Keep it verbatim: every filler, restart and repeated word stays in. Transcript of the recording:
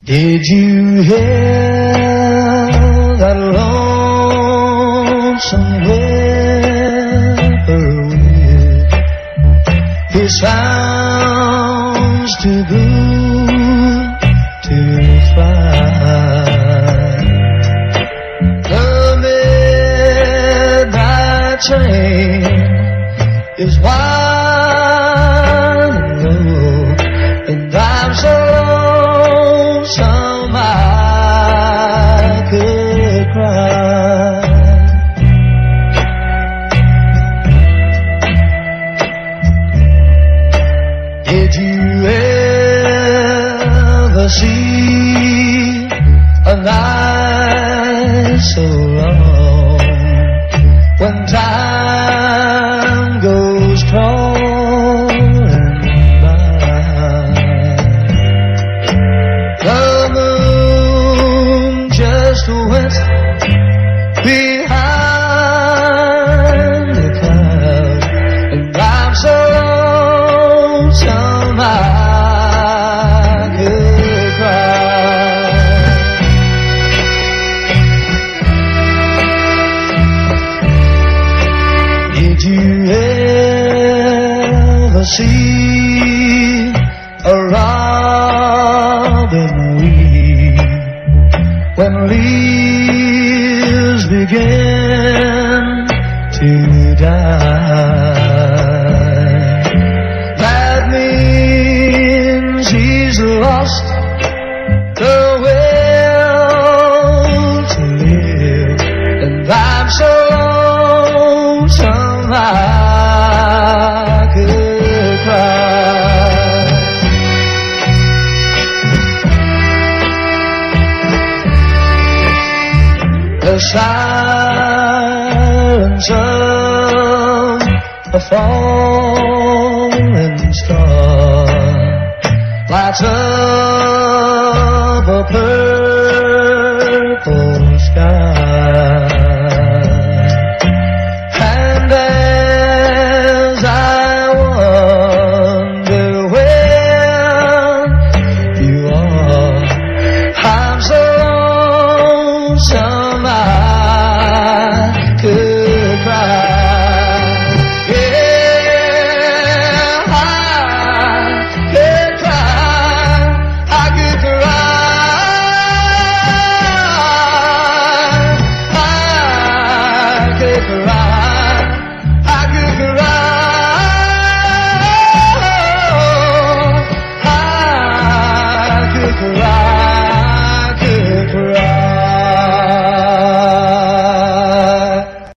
Did you hear that lonesome whippoorwill? His sounds too good to find. The midnight train is winding low, and I'm so lonesome I could cry. Did you ever see a night so long when time goes crawling by? The moon just went behind the cloud, and I'm so lonesome I could cry. Did you ever see a robin weep when leaves begin to die? That means he's lost the will to live, and I'm so lonesome I could cry. The silence of a falling star lights up